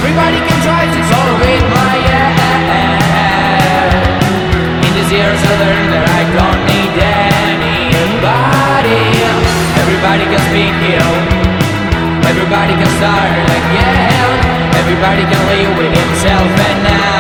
Everybody can try to tolerate my head. In these years I learned that I don't need anybody. Everybody can speak here. Everybody can start again. Everybody can live with himself and now.